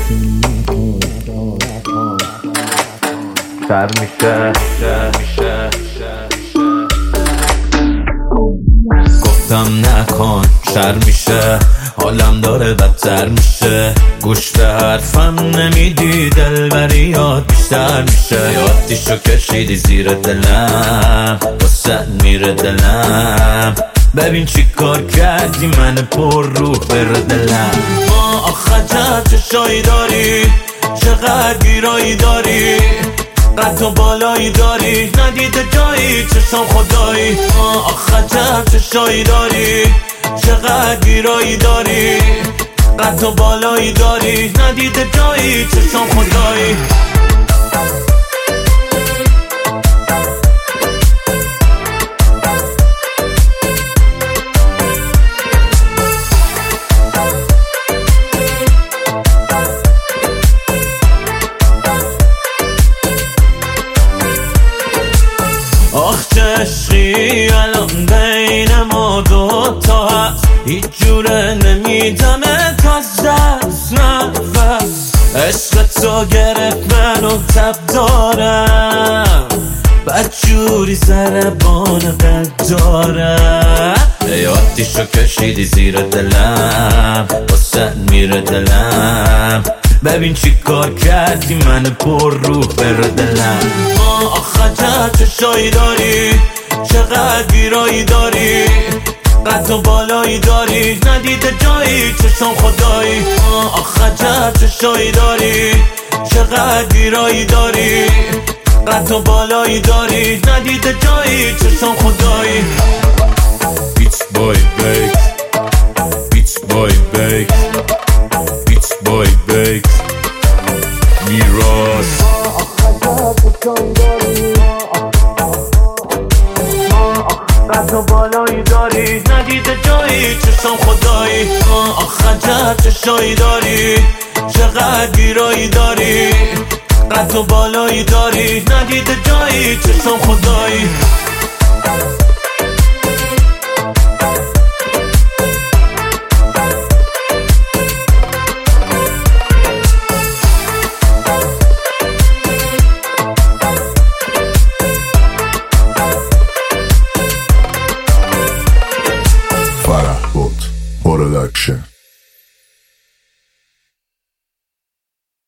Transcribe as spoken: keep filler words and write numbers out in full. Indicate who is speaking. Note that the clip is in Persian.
Speaker 1: سر میشه گفتم نکن شر میشه، حالم داره بدتر میشه، گوش به حرفم نمیدی، دلبریات بیشتر میشه. یادیشو کشیدی زیر دلم، واسه میره دلم، ببین چی کار کردی من پر روح بر دلم. ما آخه چشایی داری، چقدر گیرایی داری، قد و بالایی داری، ندیده جایی چشم خدایی. ما آخه چشایی داری، چقدر گیرایی داری، قد و بالایی داری، ندیده جایی چشم خدایی. آخ چه عشقی الان بین ما دوتا هست، هیچ جوره نمیدمت از دست نفس. عشق تو گرفت منو تب دارم، بدجوری ضربان قد دارم. یادیشو کشیدی زیر دلم، واسه میره دلم، ببین چی کار کردی من پر روح بر دلم. ما آخه چشایی داری، چقدر گیرایی داری، قد و بالایی داری، ندیده جایی چشم خدایی. ما آخه چشایی داری، چقدر گیرایی داری، قد و بالایی داری، ندیده جایی چشم خدایی. Beach boy bake, beach boy bake, beach boy bake, میراث. قد و بالایی داری، ندیده جایی چشم خدایی. ما آخه چشایی داری، چقدر گیرایی داری، قد و بالایی داری، ندیده جایی چشم خدایی.